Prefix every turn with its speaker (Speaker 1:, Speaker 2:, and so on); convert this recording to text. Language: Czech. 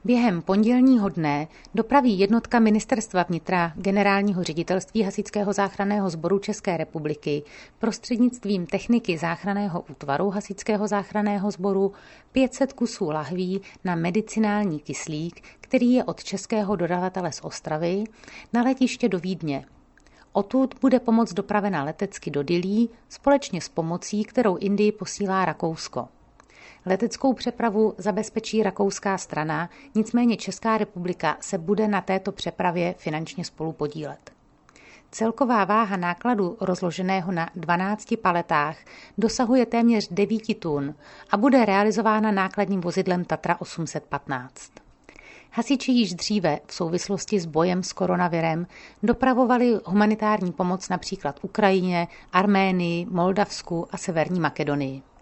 Speaker 1: Během pondělního dne dopraví jednotka Ministerstva vnitra Generálního ředitelství Hasičského záchranného sboru České republiky prostřednictvím techniky záchranného útvaru Hasičského záchranného sboru 500 kusů lahví na medicinální kyslík, který je od českého dodavatele z Ostravy, na letiště do Vídně. Odtud bude pomoc dopravena letecky do Dillí společně s pomocí, kterou Indii posílá Rakousko. Leteckou přepravu zabezpečí rakouská strana, nicméně Česká republika se bude na této přepravě finančně spolupodílet. Celková váha nákladu rozloženého na 12 paletách dosahuje téměř 9 tun a bude realizována nákladním vozidlem Tatra 815. Hasiči již dříve v souvislosti s bojem s koronavirem dopravovali humanitární pomoc například Ukrajině, Arménii, Moldavsku a Severní Makedonii.